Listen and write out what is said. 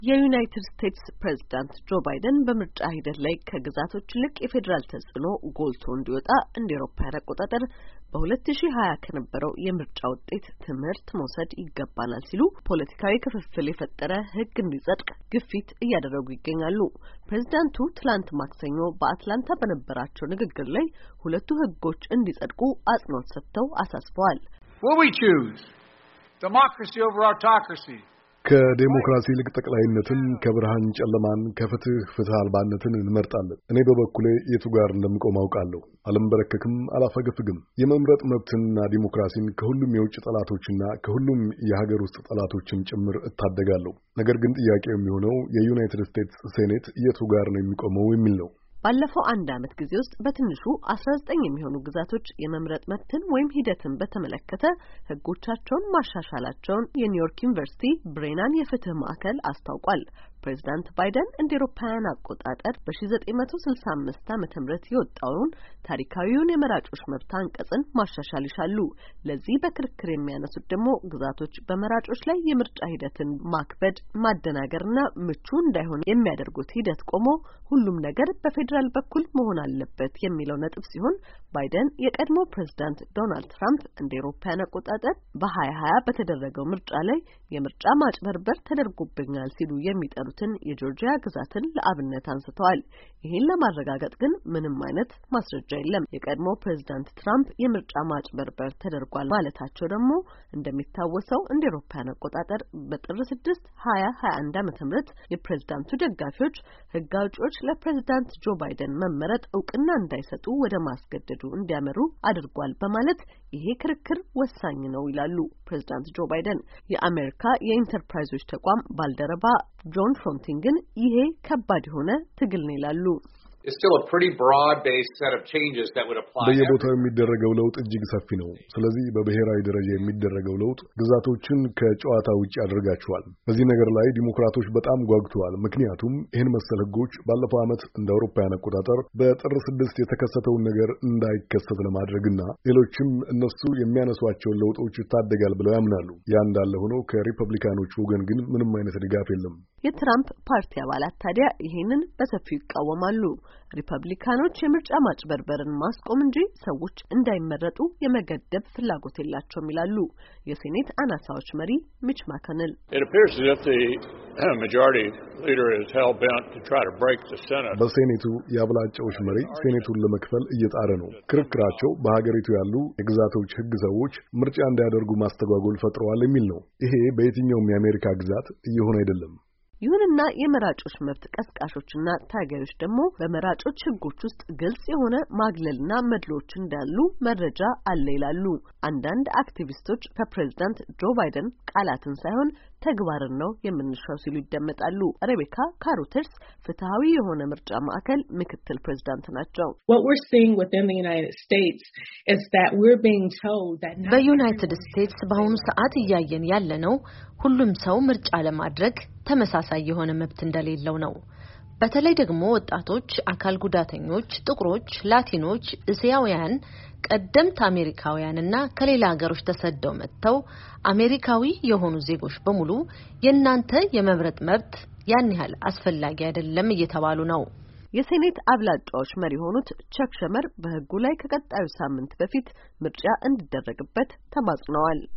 የዩናይትድ ስቴትስ ፕሬዝዳንት ጆ ባይደን በምርጫ ሂደት ላይ ከግዛቶች ይልቅ የፌዴራል ተጽዕኖ ጎልቶ እንዲወጣ እንደ አውሮፓውያን አቆጣጠር በ2020 ከነበረው የምርጫ ውጤት ትምህርት መውሰድ ይገባናል ሲሉ ፖለቲካዊ ክፍፍል የፈጠረ ሕግ እንዲጸድቅ ግፊት እያደረጉ ይገኛሉ። ፕሬዝዳንቱ ትላንት ማክሰኞ በአትላንታ በነበራቸው ንግግር ላይ ሁለቱ ሕጎች እንዲጸድቁ አጽንኦት ሰጥተው አሳስበዋል። ከዴሞክራሲ ይልቅ ጠቅላይነትን፣ ከብርሃን ጨለማን፣ ከፍትህ ፍትህ አልባነትን እንመርጣለን። እኔ በበኩሌ የቱ ጋር እንደምቆም አውቃለሁ። አልንበረከክም፣ አላፈገፍግም። የመምረጥ መብትንና ዲሞክራሲን ከሁሉም የውጭ ጠላቶችና ከሁሉም የሀገር ውስጥ ጠላቶችም ጭምር እታደጋለሁ። ነገር ግን ጥያቄው የሚሆነው የዩናይትድ ስቴትስ ሴኔት የቱ ጋር ነው የሚቆመው የሚል ነው። ባለፈው አንድ ዓመት ጊዜ ውስጥ በትንሹ 19 የሚሆኑ ግዛቶች የመምረጥ መብትን ወይም ሂደትን በተመለከተ ሕጎቻቸውን ማሻሻላቸውን የኒውዮርክ ዩኒቨርሲቲ ብሬናን የፍትህ ማዕከል አስታውቋል። ፕሬዝዳንት ባይደን እንደ አውሮፓውያን አቆጣጠር በ1965 ዓመተ ምህረት የወጣውን ታሪካዊውን የመራጮች መብት አንቀጽን ማሻሻል ይሻሉ። ለዚህ በክርክር የሚያነሱት ደግሞ ግዛቶች በመራጮች ላይ የምርጫ ሂደትን ማክበድ፣ ማደናገርና ምቹ እንዳይሆን የሚያደርጉት ሂደት ቆሞ ሁሉም ነገር በፌዴራል በኩል መሆን አለበት የሚለው ነጥብ ሲሆን ባይደን የቀድሞ ፕሬዝዳንት ዶናልድ ትራምፕ እንደ አውሮፓውያን አቆጣጠር በ2020 በተደረገው ምርጫ ላይ የምርጫ ማጭበርበር ተደርጎብኛል ሲሉ የሚጠሩ የጆርጂያ ግዛትን ለአብነት አንስተዋል። ይህን ለማረጋገጥ ግን ምንም አይነት ማስረጃ የለም። የቀድሞ ፕሬዝዳንት ትራምፕ የምርጫ ማጭበርበር ተደርጓል ማለታቸው ደግሞ እንደሚታወሰው እንደ አውሮፓውያን አቆጣጠር በጥር 6 2021 ዓ.ም የፕሬዝዳንቱ ደጋፊዎች ሕግ አውጪዎች ለፕሬዝዳንት ጆ ባይደን መመረጥ እውቅና እንዳይሰጡ ወደ ማስገደዱ እንዲያመሩ አድርጓል በማለት ይሄ ክርክር ወሳኝ ነው ይላሉ። ፕሬዝዳንት ጆ ባይደን የአሜሪካ የኢንተርፕራይዞች ተቋም ባልደረባ ጆን ፎንቲንግን ይሄ ከባድ የሆነ ትግል ነው ይላሉ። በየቦታው የሚደረገው ለውጥ እጅግ ሰፊ ነው። ስለዚህ በብሔራዊ ደረጃ የሚደረገው ለውጥ ግዛቶችን ከጨዋታ ውጭ ያደርጋቸዋል። በዚህ ነገር ላይ ዲሞክራቶች በጣም ጓጉተዋል። ምክንያቱም ይህን መሰል ሕጎች ባለፈው ዓመት እንደ አውሮፓውያን አቆጣጠር በጥር 6 የተከሰተውን ነገር እንዳይከሰት ለማድረግና ሌሎችም እነሱ የሚያነሷቸውን ለውጦች ይታደጋል ብለው ያምናሉ። ያ እንዳለ ሆኖ ከሪፐብሊካኖች ወገን ግን ምንም አይነት ድጋፍ የለም። የትራምፕ ፓርቲ አባላት ታዲያ ይሄንን በሰፊው ይቃወማሉ። ሪፐብሊካኖች የምርጫ ማጭበርበርን ማስቆም እንጂ ሰዎች እንዳይመረጡ የመገደብ ፍላጎት የላቸውም ይላሉ። የሴኔት አናሳዎች መሪ ሚች ማኮኔል በሴኔቱ የአብላጫዎች መሪ ሴኔቱን ለመክፈል እየጣረ ነው። ክርክራቸው በሀገሪቱ ያሉ የግዛቶች ሕግ ሰዎች ምርጫ እንዳያደርጉ ማስተጓጎል ፈጥረዋል የሚል ነው። ይሄ በየትኛውም የአሜሪካ ግዛት እየሆነ አይደለም። ይሁንና የመራጮች መብት ቀስቃሾችና ታጋዮች ደግሞ በመራጮች ሕጎች ውስጥ ግልጽ የሆነ ማግለልና መድሎች እንዳሉ መረጃ አለ ይላሉ። አንዳንድ አክቲቪስቶች ከፕሬዝዳንት ጆ ባይደን ቃላትን ሳይሆን ተግባርን ነው የምንሻው ሲሉ ይደመጣሉ። ሬቤካ ካሩተርስ ፍትሃዊ የሆነ ምርጫ ማዕከል ምክትል ፕሬዝዳንት ናቸው። በዩናይትድ ስቴትስ በአሁኑ ሰዓት እያየን ያለነው ሁሉም ሰው ምርጫ ለማድረግ ተመሳሳይ የሆነ መብት እንደሌለው ነው። በተለይ ደግሞ ወጣቶች፣ አካል ጉዳተኞች፣ ጥቁሮች፣ ላቲኖች፣ እስያውያን፣ ቀደምት አሜሪካውያንና ከሌላ ሀገሮች ተሰደው መጥተው አሜሪካዊ የሆኑ ዜጎች በሙሉ የእናንተ የመምረጥ መብት ያን ያህል አስፈላጊ አይደለም እየተባሉ ነው። የሴኔት አብላጫዎች መሪ የሆኑት ቸክ ሸመር በሕጉ ላይ ከቀጣዩ ሳምንት በፊት ምርጫ እንዲደረግበት ተማጽነዋል።